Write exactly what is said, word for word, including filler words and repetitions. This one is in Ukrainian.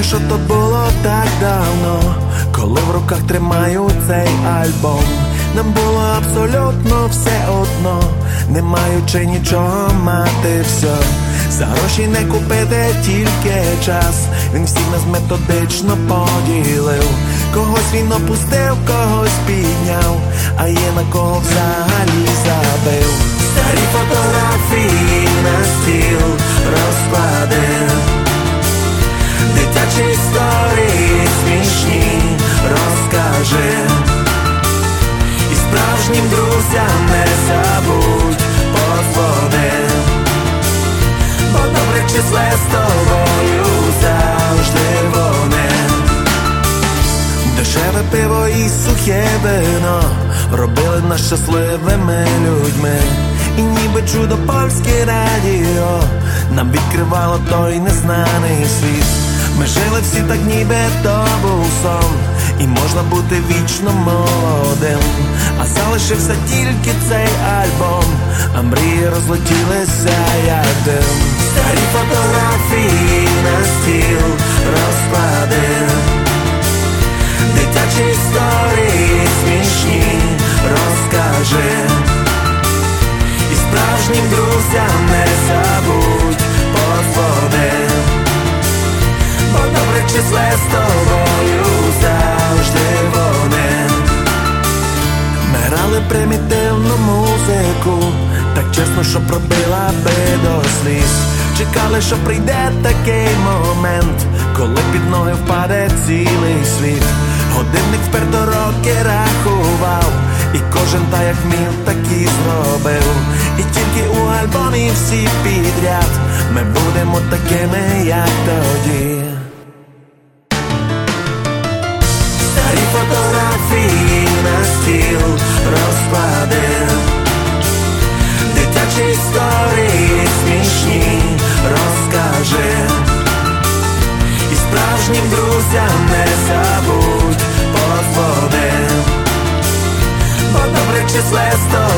що то було так давно, коли в руках тримаю цей альбом. Нам було абсолютно все одно, не маючи нічого мати все. За гроші не купити тільки час, він всіх нас методично поділив. Когось він опустив, когось підняв, а є на кого взагалі забив. Старі фотографії на стіл розкладив, дитячі історії смішні розкажи, і справжнім друзям не забудь подзвони, бо добре числе з тобою завжди вони. Дешеве пиво і сухе вино робили нас щасливими людьми, і ніби чудо польське радіо нам відкривало той незнаний світ. Ми жили всі так, ніби то був сон, і можна бути вічно молодим. А залишився тільки цей альбом, а мрії розлетілися як дим. Старі фотографії на стіл розклади, дитячі історії смішні розкажи, і справжнім друзям не забудь подзвони, бо добре числе з тобою завжди вони. Ми грали примітивну музику, так чесно, що пробила би до сліз. Чекали, що прийде такий момент, коли під ноги впаде цілий світ. Годинник вперто роки рахував, і кожен та як міг, так і зробив. І тільки у альбомі всі підряд ми будемо такими, як тоді. Старі фотографії на стіл розклади, дитячі історії смішні розкажи, і справжнім друзям не забудь подзвони, бо добре числе з тобою